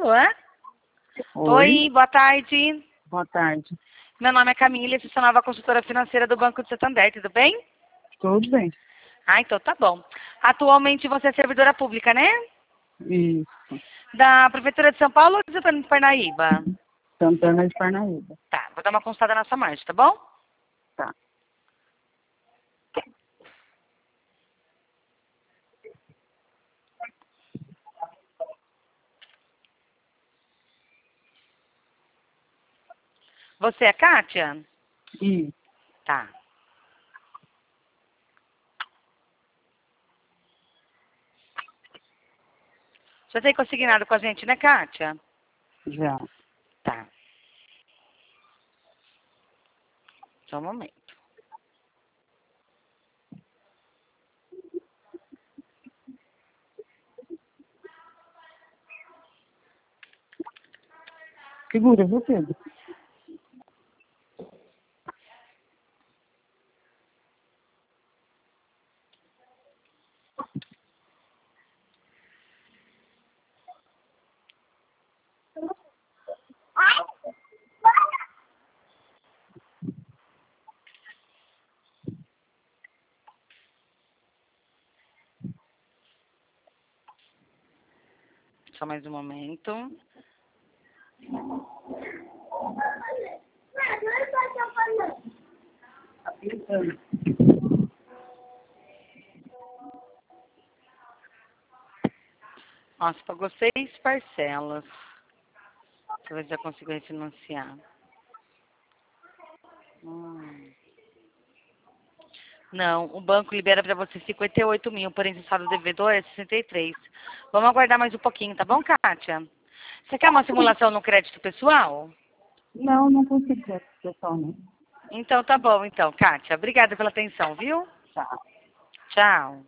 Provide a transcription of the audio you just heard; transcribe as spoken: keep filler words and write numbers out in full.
Alô? Oi. Oi, boa tarde. Boa tarde. Meu nome é Camila, eu sou nova consultora financeira do Banco de Santander, tudo bem? Tudo bem? Ah, então tá bom. Atualmente você é servidora pública, né? Isso. Da Prefeitura de São Paulo ou de Santana de Parnaíba? Santana de Parnaíba. Tá, vou dar uma consultada na sua margem, tá bom? Tá. Você é Kátia? Isso. Tá. Você tem consignado com a gente, né, Kátia? Já. Tá. Só um momento. Segura, viu, Pedro? Só mais um momento. Nossa, pagou seis parcelas. Deixa eu ver se eu consigo refinanciar. Hum. Não, o banco libera para você cinquenta e oito mil, porém o estado devedor é sessenta e três. Vamos aguardar mais um pouquinho, tá bom, Kátia? Você quer uma simulação no crédito pessoal? Não, não consigo ver pessoal, não. Então tá bom, então, Kátia. Obrigada pela atenção, viu? Tá. Tchau.